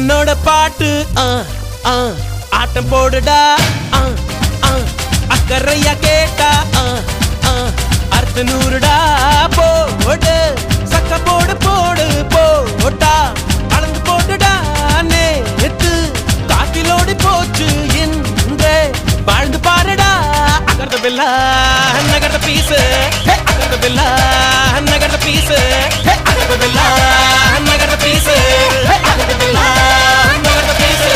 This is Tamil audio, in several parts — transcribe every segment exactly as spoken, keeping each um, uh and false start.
அண்ணனோட பாட்டு ஆட்டம் போடுடா அக்கறையா கேட்டா அர்த்த நூறுடா போடு சக்க போடு போடு போட்டா கலந்து போட்டுடா நேத்து காட்டிலோடி போச்சு இன்றே வாழ்ந்து பாருடா அகர்த பில்லா நகர்த பீசு அகர்த பில்லா நகர்த பீசு அகர்த பில்லா நகர்த பீசு அகர்த பில்லா நகர்த பீசு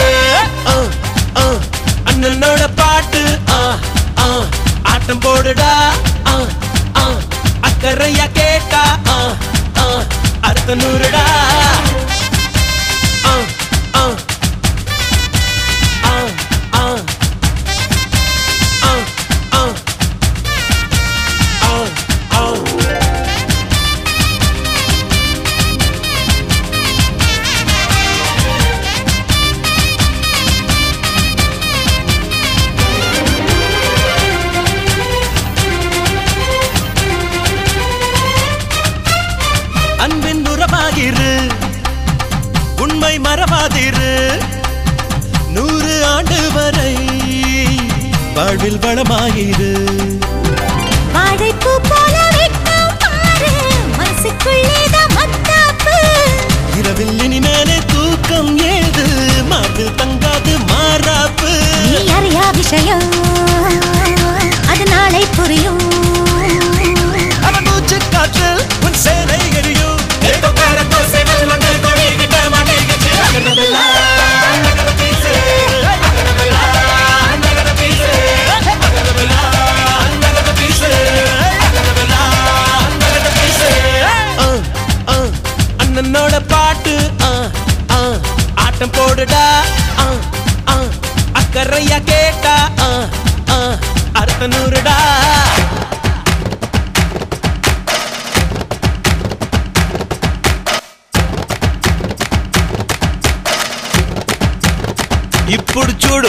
அண்ணனோட பாட்டு ஆட்டம் போடுடா அக்கறையா கேட்டா அர்த்த நூறுடா அன்பின் உறவாகிரு உண்மை மறவாதிரு நூறு ஆண்டு வரை வாழ்வில் வளமாயிரு வாழைப்பூ போல வெட்கம் பாரு மனசுக்குள்ளேதான் மத்தாப்பு இரவில் இனிமேலே தூக்கம் ஏது மார்பில் தங்காது மாறாப்பு நீ அறியா விஷயம் அது நாளை புரியும் அவன் மூச்சு காற்றில் உன் சேனை எரியும் அண்ணனோட பாட்டு ஆட்டம் போடுடா அக்கறையா கேட்டா அர்த்த நூறுடா ఇప్పుడు చూడు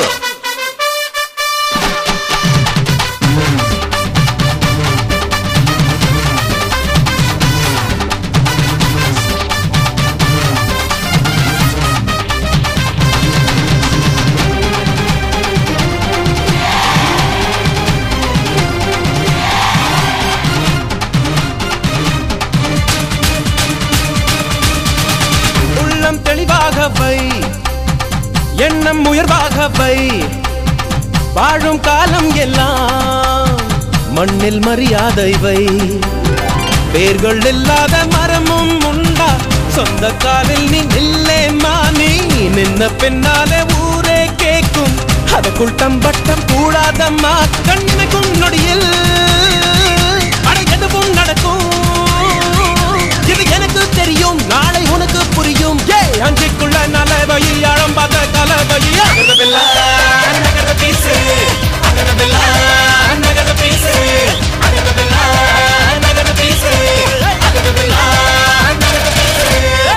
உள்ளம் தெளிவாக வை எண்ணம் உயர்வாக வை வாழும் காலம் எல்லாம் மண்ணில் மரியாதை வை பேர்கள் இல்லாத மரமும் உண்டா சொந்த காலில் நீ நில்லே மானி நின்ன பின்னாலே ஊரே கேட்கும் அதற்குள் தம்பட்டம் கூடாதம்மா கண்ணுக்கும் நொடியில் அட எதுவும் நடக்கும் இது எனக்கு தெரியும் நாளை உனக்கு புரியும் ஏ அஞ்சுக்குள்ள நலவை ஆழம் பார்த்த கலவை அகத பில்லா நகர பீசு அகத பில்லா நகர பீசு அகத பில்லா நகர பீசு அகத பில்லா நகர பீசு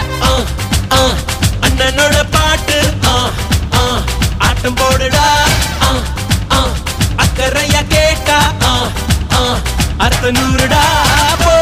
அண்ணனோட பாட்டு ஆட்டம் போடுடா அக்கறையா கேட்டா அர்த்த நூறுடா